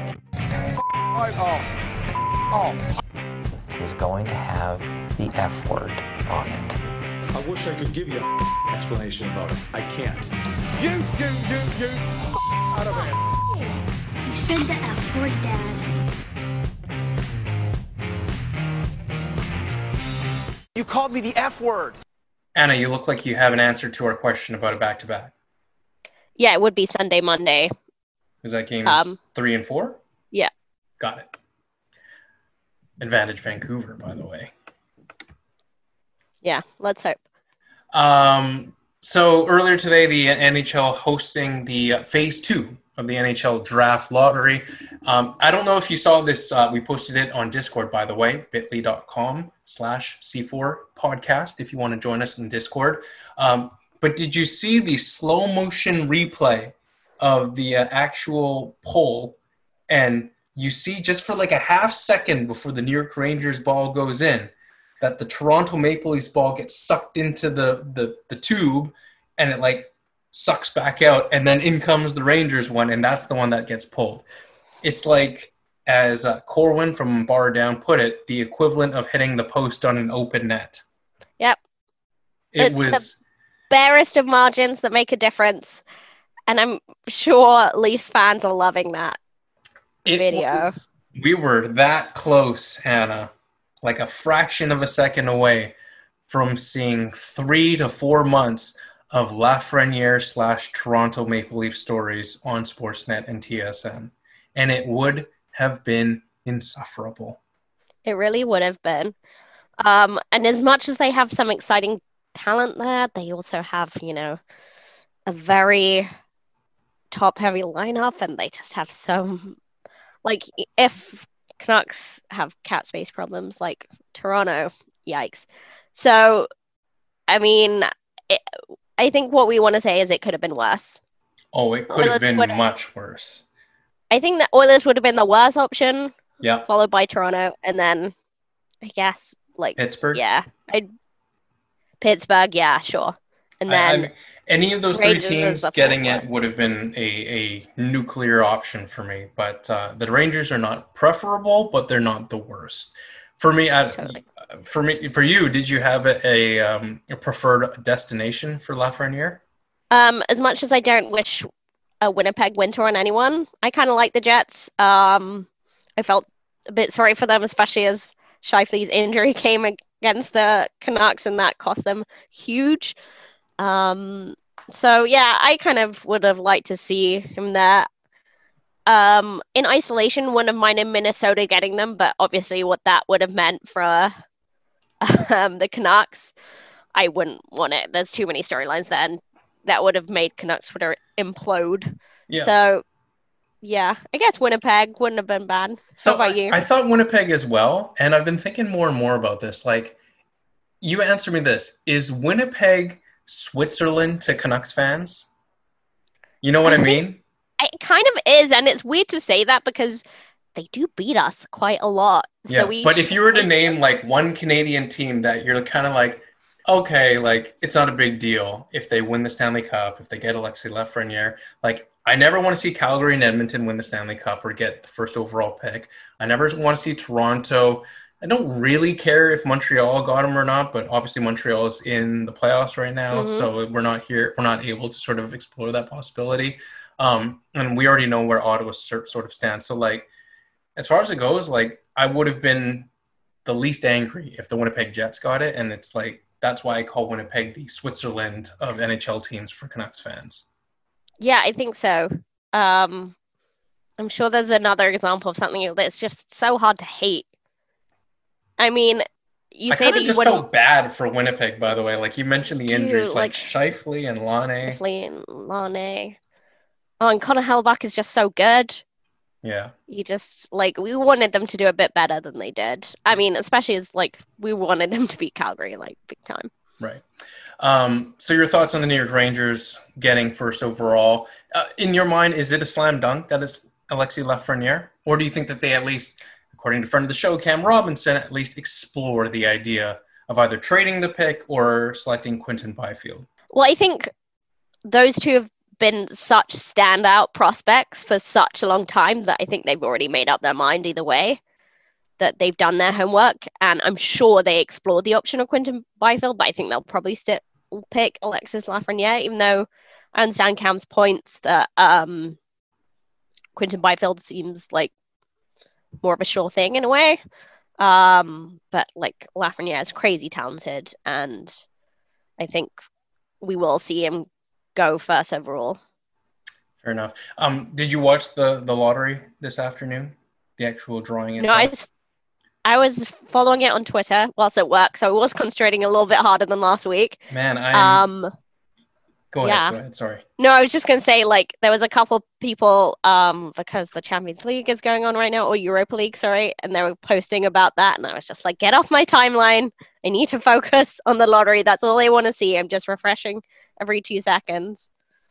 Is going to have the F word on it. I wish I could give you an explanation about it. I can't. You, out of here. You said the F word, Dad. You called me the F word. Anna, you look like you have an answer to our question about a back-to-back. Yeah, it would be Sunday, Monday. Is that games 3 and 4? Yeah. Got it. Advantage Vancouver, by the way. Yeah, let's hope. So earlier today, the NHL hosting the Phase 2 of the NHL draft lottery. I don't know if you saw this. We posted it on Discord, by the way, bit.ly.com/C4 podcast, if you want to join us in Discord. But did you see the slow motion replay of the actual poll? And you see just for like a half second before the New York Rangers ball goes in, that the Toronto Maple Leafs ball gets sucked into the tube, and it like sucks back out, and then in comes the Rangers one, and that's the one that gets pulled. It's like, as Corwin from Bar Down put it, the equivalent of hitting the post on an open net. Yep. It's the barest of margins that make a difference, and I'm sure Leafs fans are loving that video. We were that close, Hannah, like a fraction of a second away from seeing 3 to 4 months of Lafreniere/Toronto Maple Leaf stories on Sportsnet and TSN. And it would have been insufferable. It really would have been. And as much as they have some exciting talent there, they also have, a very top-heavy lineup, and they just have some... Like, if Canucks have cap space problems like Toronto, yikes. So, I mean... I think what we want to say is it could have been worse. Oh, it could have been much worse. I think that Oilers would have been the worst option. Yeah. Followed by Toronto, and then I guess like Pittsburgh. Yeah, Pittsburgh. Yeah, sure. And then any of those Rangers three teams getting it would have been a nuclear option for me. But the Rangers are not preferable, but they're not the worst. For me, Totally. For you, did you have a preferred destination for Lafreniere? As much as I don't wish a Winnipeg winter on anyone, I kind of like the Jets. I felt a bit sorry for them, especially as Scheifele's injury came against the Canucks, and that cost them huge. So yeah, I kind of would have liked to see him there. In isolation, wouldn't have minded Minnesota getting them, but obviously what that would have meant for the Canucks, I wouldn't want it. There's too many storylines there, and that would have made Canucks Twitter implode. Yeah. So, yeah, I guess Winnipeg wouldn't have been bad. So how about you? I thought Winnipeg as well, and I've been thinking more and more about this. Like, you answer me this. Is Winnipeg Switzerland to Canucks fans? You know what I mean? It kind of is, and it's weird to say that because they do beat us quite a lot. Yeah, so but if you were to name like one Canadian team that you're kind of like, okay, like it's not a big deal if they win the Stanley Cup, if they get Alexis Lafreniere. Like, I never want to see Calgary and Edmonton win the Stanley Cup or get the first overall pick. I never want to see Toronto. I don't really care if Montreal got him or not, but obviously Montreal is in the playoffs right now, so we're not able to sort of explore that possibility. And we already know where Ottawa sort of stands. So, like, as far as it goes, like, I would have been the least angry if the Winnipeg Jets got it. And it's like, that's why I call Winnipeg the Switzerland of NHL teams for Canucks fans. Yeah, I think so. I'm sure there's another example of something that's just so hard to hate. I mean, you say that you just felt bad for Winnipeg, by the way. Like, you mentioned the injuries, like Scheifele and Laine. Oh, and Connor Hellebuyck is just so good. Yeah. You just, like, we wanted them to do a bit better than they did. I mean, especially as, like, we wanted them to beat Calgary, like, big time. Right. So your thoughts on the New York Rangers getting first overall. In your mind, is it a slam dunk that is Alexis Lafreniere? Or do you think that they at least, according to friend of the show, Cam Robinson, at least explore the idea of either trading the pick or selecting Quinton Byfield? Well, I think those two have been such standout prospects for such a long time that I think they've already made up their mind either way, that they've done their homework, and I'm sure they explored the option of Quinton Byfield, but I think they'll probably still pick Alexis Lafreniere, even though I understand Cam's points that Quinton Byfield seems like more of a sure thing in a way, but like Lafreniere is crazy talented, and I think we will see him go first overall. Fair enough. Did you watch the lottery this afternoon? The actual drawing itself? No, I was following it on Twitter whilst at work, so I was concentrating a little bit harder than last week. Man, I'm Go ahead. Sorry. No, I was just going to say, like, there was a couple people, because the Champions League is going on right now, or Europa League, sorry, and they were posting about that, and I was just like, get off my timeline. I need to focus on the lottery. That's all I want to see. I'm just refreshing every 2 seconds.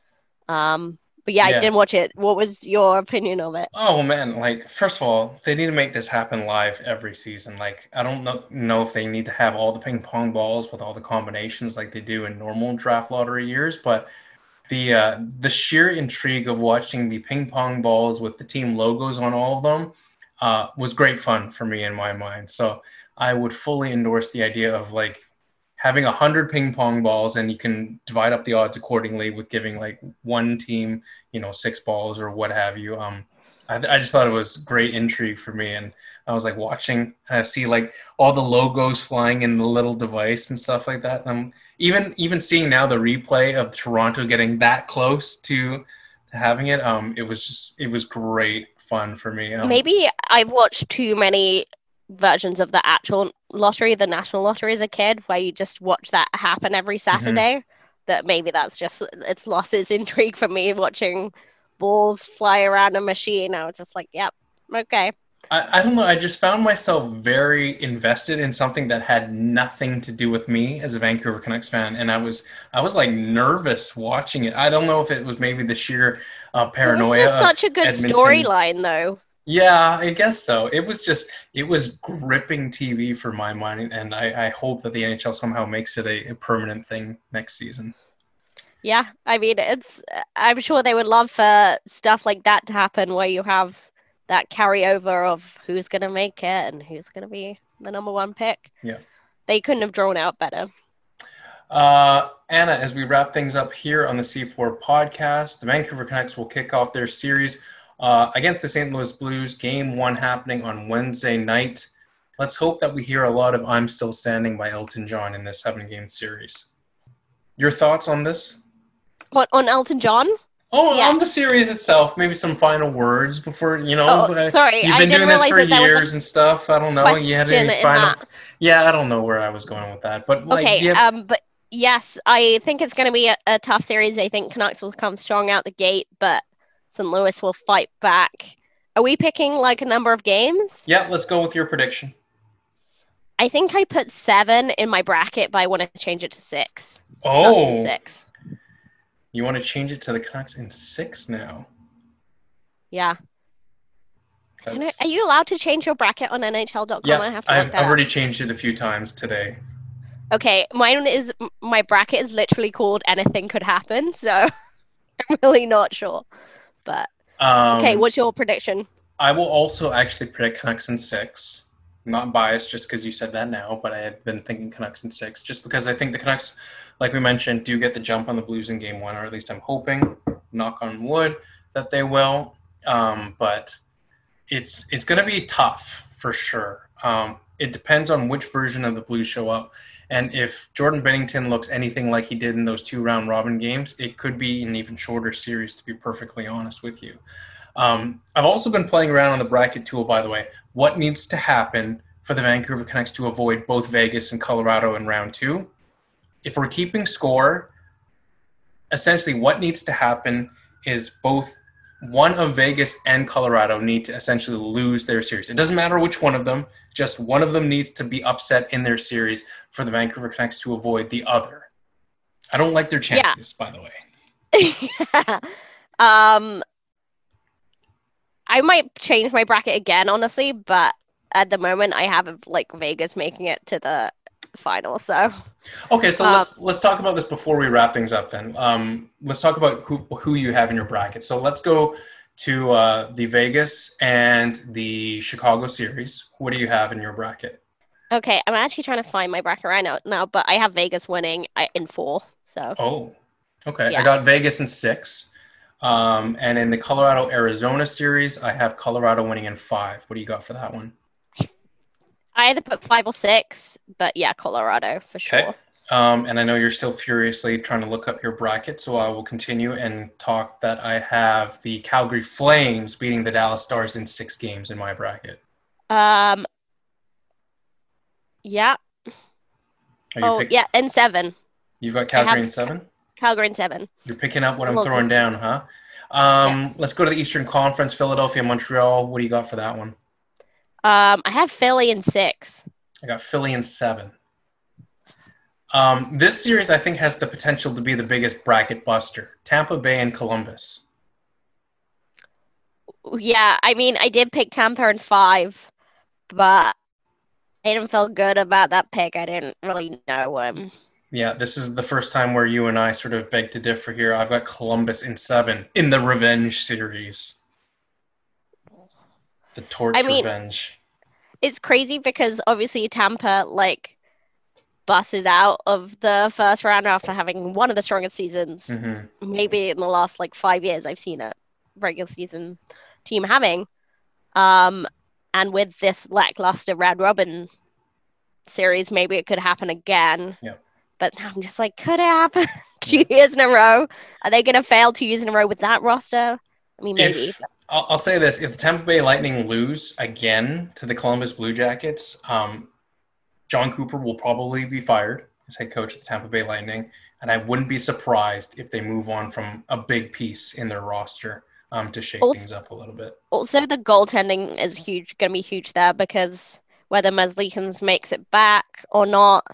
But yeah, I didn't watch it. What was your opinion of it? Oh man, like, first of all, they need to make this happen live every season. Like, I don't know if they need to have all the ping pong balls with all the combinations like they do in normal draft lottery years, but the sheer intrigue of watching the ping pong balls with the team logos on all of them was great fun for me in my mind. So I would fully endorse the idea of like having 100 ping pong balls, and you can divide up the odds accordingly with giving like one team, 6 balls or what have you. I just thought it was great intrigue for me, and I was like watching, and I see like all the logos flying in the little device and stuff like that. Even seeing now the replay of Toronto getting that close to having it, it was great fun for me. Maybe I've watched too many versions of the actual lottery, the national lottery as a kid, where you just watch that happen every Saturday. That maybe that's just, it's lost its intrigue for me watching balls fly around a machine. I was just like, yep, okay. I don't know. I just found myself very invested in something that had nothing to do with me as a Vancouver Canucks fan, and I was like nervous watching it. I don't know if it was maybe the sheer paranoia. It was just such a good storyline, though. Yeah, I guess so. It was gripping TV for my mind, and I hope that the NHL somehow makes it a permanent thing next season. Yeah, I mean, I'm sure they would love for stuff like that to happen, where you have that carryover of who's going to make it and who's going to be the number 1 pick. Yeah. They couldn't have drawn out better. Anna, as we wrap things up here on the C4 podcast, the Vancouver Canucks will kick off their series against the St. Louis Blues, game 1 happening on Wednesday night. Let's hope that we hear a lot of I'm Still Standing by Elton John in this 7-game series. Your thoughts on this? What, on Elton John? Oh, yes. On the series itself, maybe some final words before, sorry, you've been doing this for years and stuff. I don't know. You had any final? Yeah, I don't know where I was going with that, but but yes, I think it's going to be a tough series. I think Canucks will come strong out the gate, but St. Louis will fight back. Are we picking like a number of games? Yeah, let's go with your prediction. I think I put 7 in my bracket, but I want to change it to 6. Oh, 6. You want to change it to the Canucks in 6 now? Yeah. Are you allowed to change your bracket on NHL.com? Yeah, I have to look that I've already changed it a few times today. Okay, my bracket is literally called Anything Could Happen, so I'm really not sure. But okay, what's your prediction? I will also actually predict Canucks in 6. I'm not biased just because you said that now, but I had been thinking Canucks in 6, just because I think the Canucks, like we mentioned, do get the jump on the Blues in game 1, or at least I'm hoping, knock on wood, that they will. But it's going to be tough for sure. It depends on which version of the Blues show up. And if Jordan Binnington looks anything like he did in those 2 round robin games, it could be an even shorter series, to be perfectly honest with you. I've also been playing around on the bracket tool, by the way. What needs to happen for the Vancouver Canucks to avoid both Vegas and Colorado in round 2? If we're keeping score, essentially what needs to happen is both one of Vegas and Colorado need to essentially lose their series. It doesn't matter which one of them, just one of them needs to be upset in their series for the Vancouver Canucks to avoid the other. I don't like their chances, by the way. I might change my bracket again, honestly, but at the moment I have like Vegas making it to the final. So okay, so let's talk about this before we wrap things up. Then let's talk about who you have in your bracket. So let's go to the Vegas and the Chicago series. What do you have in your bracket? Okay, I'm actually trying to find my bracket right now, but I have Vegas winning in 4. So okay, yeah. I got Vegas in 6. And in the Colorado-Arizona series, I have Colorado winning in 5. What do you got for that one? I either put 5 or 6, but yeah, Colorado for sure. And I know you're still furiously trying to look up your bracket, so I will continue and talk that I have the Calgary Flames beating the Dallas Stars in 6 games in my bracket. Yeah. Yeah, and 7. You've got Calgary in 7? Calgary in 7. You're picking up what I'm throwing down, huh? Let's go to the Eastern Conference. Philadelphia, Montreal. What do you got for that one? I have Philly in 6. I got Philly in 7. This series, I think, has the potential to be the biggest bracket buster. Tampa Bay and Columbus. Yeah, I mean, I did pick Tampa in 5, but I didn't feel good about that pick. I didn't really know him. Yeah, this is the first time where you and I sort of beg to differ here. I've got Columbus in 7 in the Revenge series. The Torch Revenge. It's crazy because obviously Tampa, busted out of the first round after having one of the strongest seasons, maybe in the last, 5 years I've seen a regular season team having. And with this lackluster round robin series, maybe it could happen again. Yeah. But I'm just could it happen 2 years in a row? Are they going to fail 2 years in a row with that roster? I mean, maybe. I'll say this. If the Tampa Bay Lightning lose again to the Columbus Blue Jackets, John Cooper will probably be fired as head coach of the Tampa Bay Lightning. And I wouldn't be surprised if they move on from a big piece in their roster to shake things up a little bit. Also, the goaltending is going to be huge there because whether Merzlikins makes it back or not,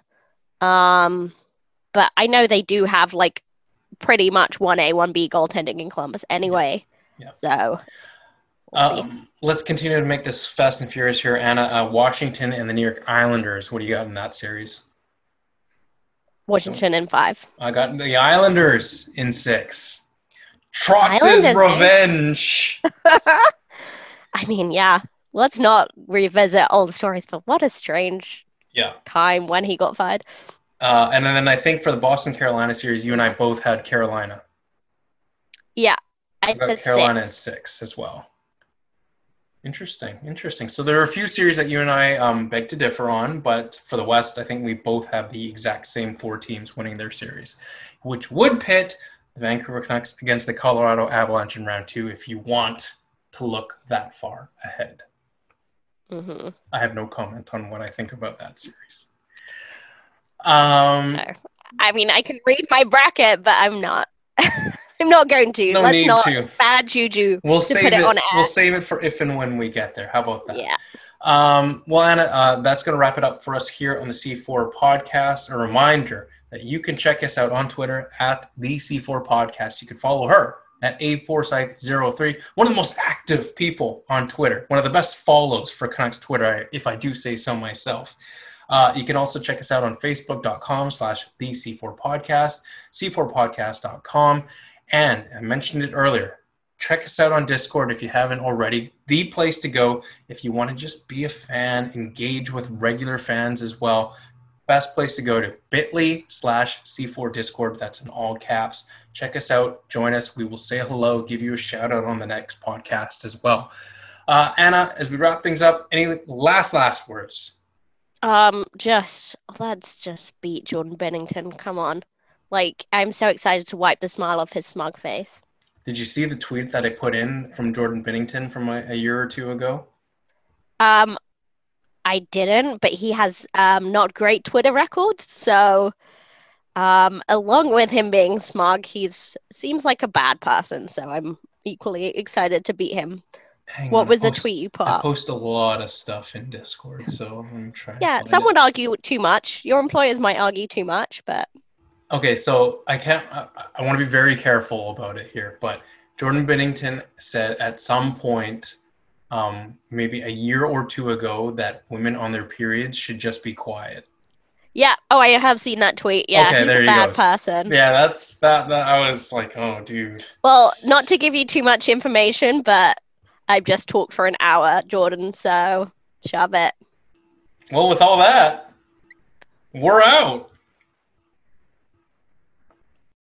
but I know they do have pretty much 1A, 1B goaltending in Columbus anyway. Yeah. So we'll see. Let's continue to make this fast and furious here, Anna. Washington and the New York Islanders. What do you got in that series? Washington in 5. I got the Islanders in 6. Trotz's revenge. I mean, yeah. Let's not revisit old stories, but what a strange time when he got fired. And then I think for the Boston-Carolina series, you and I both had Carolina. Yeah, I got said Carolina 6. in 6 as well. Interesting. So there are a few series that you and I beg to differ on, but for the West, I think we both have the exact same 4 teams winning their series, which would pit the Vancouver Canucks against the Colorado Avalanche in round 2 if you want to look that far ahead. Mm-hmm. I have no comment on what I think about that series. I mean, I can read my bracket, but I'm not. I'm not going to. No need to. It's bad juju. We'll to save put it on air. We'll save it for if and when we get there. How about that? Yeah. Well, Anna, that's going to wrap it up for us here on the C4 Podcast. A reminder that you can check us out on Twitter at the C4 Podcast. You can follow her at aforsyth03, one of the most active people on Twitter, one of the best follows for Canucks Twitter, if I do say so myself. You can also check us out on facebook.com/the C4Podcast, c4podcast.com. And I mentioned it earlier, check us out on Discord if you haven't already. The place to go if you want to just be a fan, engage with regular fans as well. Best place to go to bit.ly/C4 Discord. That's in all caps. Check us out. Join us. We will say hello, give you a shout out on the next podcast as well. Anna, as we wrap things up, any last words? Let's just beat Jordan Binnington. Come on. I'm so excited to wipe the smile off his smug face. Did you see the tweet that I put in from Jordan Binnington from a year or two ago? I didn't, but he has not great Twitter records. So, along with him being smug, seems like a bad person. So I'm equally excited to beat him. What was the tweet you put up? I post a lot of stuff in Discord, so I'm trying. Yeah, some would argue too much. Your employers might argue too much, but okay. So I want to be very careful about it here. But Jordan Binnington said at some point, maybe a year or two ago, that women on their periods should just be quiet. Yeah. Oh, I have seen that tweet. Yeah, okay, he's a bad person. Yeah, that's that. I was like, oh, dude. Well, not to give you too much information, but I've just talked for an hour, Jordan, so shove it. Well, with all that, we're out.